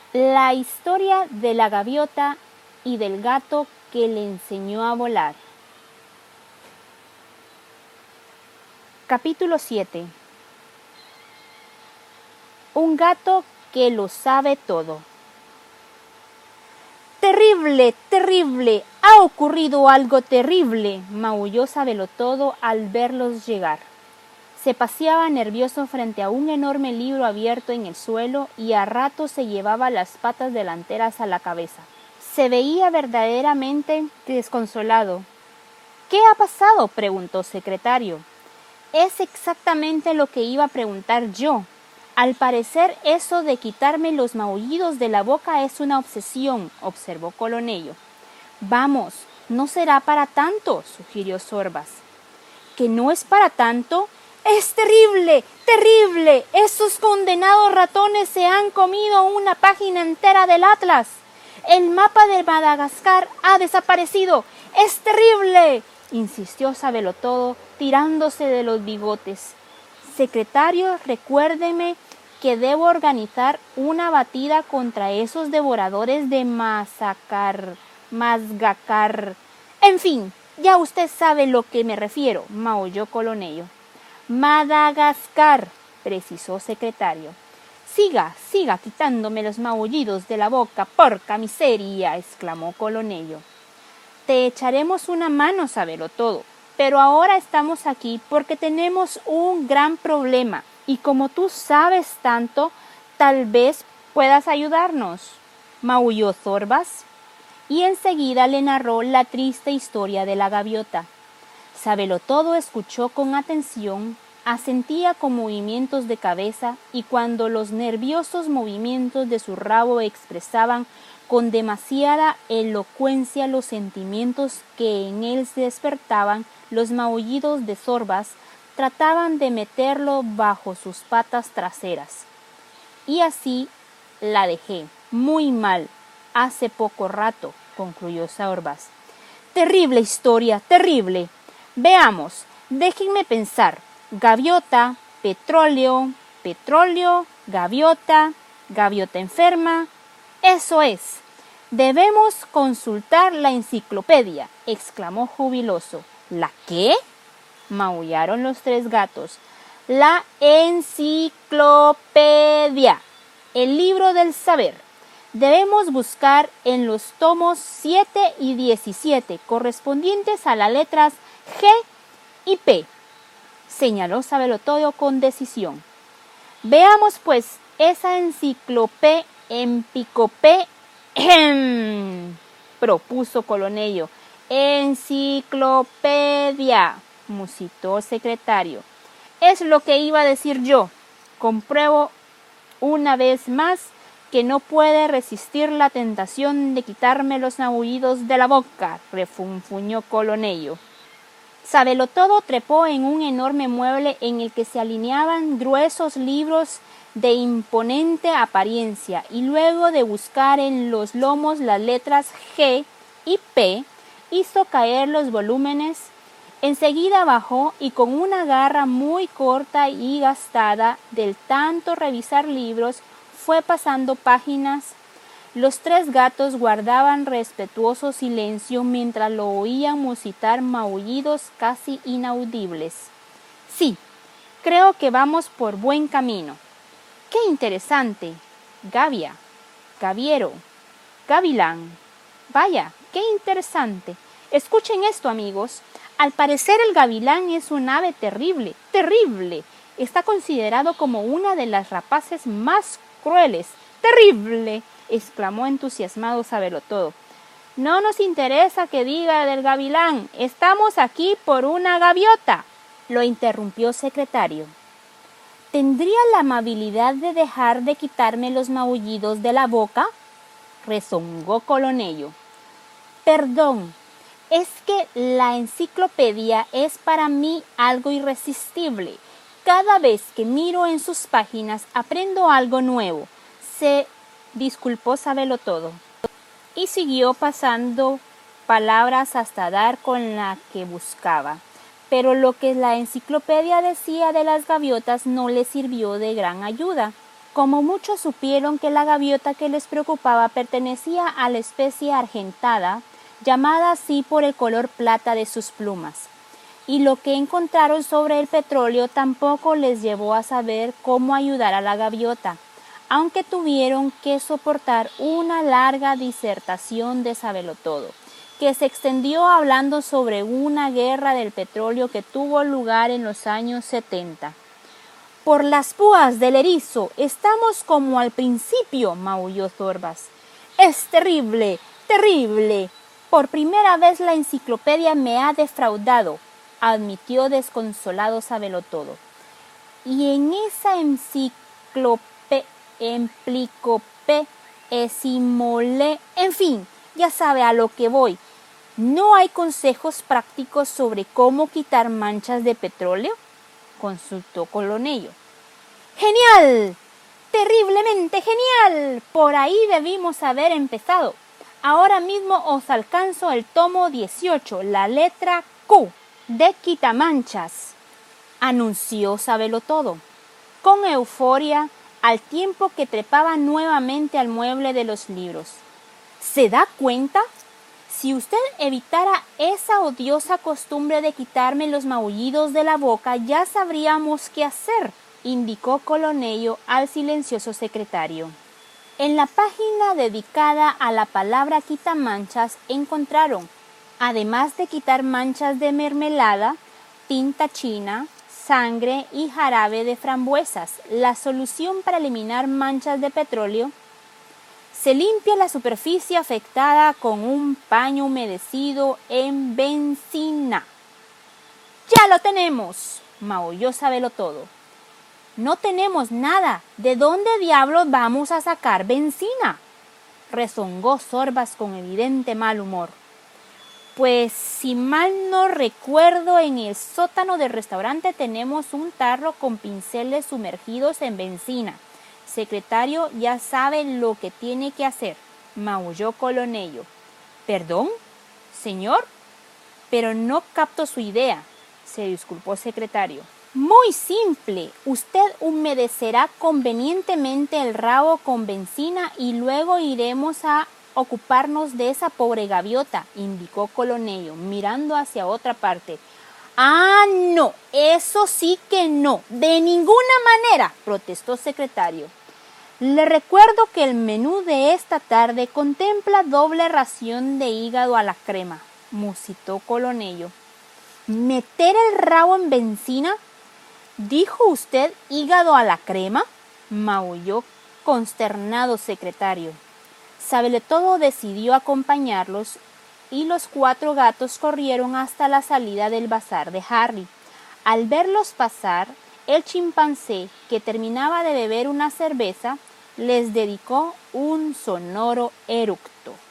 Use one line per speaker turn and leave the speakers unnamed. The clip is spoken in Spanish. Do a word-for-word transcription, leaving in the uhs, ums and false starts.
La historia de la gaviota y del gato que le enseñó a volar. Capítulo siete. Un gato que lo sabe todo. ¡Terrible, terrible! ¡Ha ocurrido algo terrible!, maulló Sabelotodo al verlos llegar. Se paseaba nervioso frente a un enorme libro abierto en el suelo y a ratos se llevaba las patas delanteras a la cabeza. Se veía verdaderamente desconsolado. ¿Qué ha pasado?, preguntó Secretario. Es exactamente lo que iba a preguntar yo. Al parecer eso de quitarme los maullidos de la boca es una obsesión, observó Colonello. Vamos, no será para tanto, sugirió Zorbas. ¿Que no es para tanto? ¡Es terrible, terrible! Esos condenados ratones se han comido una página entera del Atlas. El mapa de Madagascar ha desaparecido. ¡Es terrible!, insistió Sabelotodo, tirándose de los bigotes. Secretario, recuérdeme que debo organizar una batida contra esos devoradores de masacar, mazgacar. En fin, ya usted sabe lo que me refiero, maulló Colonello. Madagascar, precisó Secretario. Siga, siga quitándome los maullidos de la boca, porca miseria, exclamó Colonello. Te echaremos una mano, Sabelotodo, pero ahora estamos aquí porque tenemos un gran problema y como tú sabes tanto, tal vez puedas ayudarnos, maulló Zorbas, y enseguida le narró la triste historia de la gaviota. Sabelotodo escuchó con atención, asentía con movimientos de cabeza y cuando los nerviosos movimientos de su rabo expresaban con demasiada elocuencia los sentimientos que en él se despertaban, los maullidos de Zorbas trataban de meterlo bajo sus patas traseras. Y así la dejé, muy mal, hace poco rato, concluyó Zorbas. Terrible historia, terrible. Veamos, déjenme pensar. Gaviota, petróleo, petróleo, gaviota, gaviota enferma. Eso es. Debemos consultar la enciclopedia, exclamó jubiloso. ¿La qué?, maullaron los tres gatos. La enciclopedia, el libro del saber. Debemos buscar en los tomos siete y diecisiete, correspondientes a las letras G y P, señaló Sabelotodo con decisión. Veamos pues esa enciclopedia, empicopé, propuso Colonello. Enciclopedia, musitó Secretario. Es lo que iba a decir yo. Compruebo una vez más que no puede resistir la tentación de quitarme los maullidos de la boca, refunfuñó Colonello. Sabelotodo trepó en un enorme mueble en el que se alineaban gruesos libros de imponente apariencia y luego de buscar en los lomos las letras G y P, hizo caer los volúmenes. Enseguida bajó y con una garra muy corta y gastada del tanto revisar libros fue pasando páginas. Los tres gatos guardaban respetuoso silencio mientras lo oían musitar maullidos casi inaudibles. Sí, creo que vamos por buen camino. ¡Qué interesante! Gavia, gaviero, gavilán. Vaya, qué interesante. Escuchen esto, amigos. Al parecer el gavilán es un ave terrible, terrible. Está considerado como una de las rapaces más crueles. ¡Terrible!, exclamó entusiasmado Sabelotodo. No nos interesa que diga del gavilán. Estamos aquí por una gaviota, lo interrumpió Secretario. ¿Tendría la amabilidad de dejar de quitarme los maullidos de la boca?, rezongó Colonello. Perdón, es que la enciclopedia es para mí algo irresistible. Cada vez que miro en sus páginas aprendo algo nuevo. Se disculpó Sabelotodo y siguió pasando palabras hasta dar con la que buscaba. Pero lo que la enciclopedia decía de las gaviotas no le sirvió de gran ayuda. Como muchos supieron que la gaviota que les preocupaba pertenecía a la especie argentada, llamada así por el color plata de sus plumas, y lo que encontraron sobre el petróleo tampoco les llevó a saber cómo ayudar a la gaviota, aunque tuvieron que soportar una larga disertación de sabelotodo, que se extendió hablando sobre una guerra del petróleo que tuvo lugar en los años setenta. Por las púas del erizo, estamos como al principio, maulló Zorbas. Es terrible, terrible. Por primera vez la enciclopedia me ha defraudado, admitió desconsolado Sabelotodo. Y en esa enciclopedia, emplicope, esimole, en fin, ya sabe a lo que voy. ¿No hay consejos prácticos sobre cómo quitar manchas de petróleo?, consultó Colonello. ¡Genial! ¡Terriblemente genial! Por ahí debimos haber empezado. Ahora mismo os alcanzo el tomo dieciocho, la letra Q, de quitamanchas, anunció Sabelotodo, con euforia, al tiempo que trepaba nuevamente al mueble de los libros. ¿Se da cuenta? Si usted evitara esa odiosa costumbre de quitarme los maullidos de la boca, ya sabríamos qué hacer, indicó Colonello al silencioso secretario. En la página dedicada a la palabra quitamanchas encontraron, además de quitar manchas de mermelada, tinta china, sangre y jarabe de frambuesas, la solución para eliminar manchas de petróleo. Se limpia la superficie afectada con un paño humedecido en benzina. ¡Ya lo tenemos!, maulló Sabelotodo. No tenemos nada. ¿De dónde diablos vamos a sacar benzina?, rezongó Zorbas con evidente mal humor. Pues si mal no recuerdo, en el sótano del restaurante tenemos un tarro con pinceles sumergidos en benzina. Secretario ya sabe lo que tiene que hacer, maulló Colonello. ¿Perdón, señor? Pero no capto su idea, se disculpó secretario. Muy simple, usted humedecerá convenientemente el rabo con benzina y luego iremos a ocuparnos de esa pobre gaviota, indicó Colonello, mirando hacia otra parte. Ah, no, eso sí que no, de ninguna manera, protestó secretario. Le recuerdo que el menú de esta tarde contempla doble ración de hígado a la crema, musitó Colonello. ¿Meter el rabo en benzina? ¿Dijo usted hígado a la crema?, maulló consternado secretario. Sabelotodo decidió acompañarlos y los cuatro gatos corrieron hasta la salida del bazar de Harry. Al verlos pasar, el chimpancé, que terminaba de beber una cerveza, les dedicó un sonoro eructo.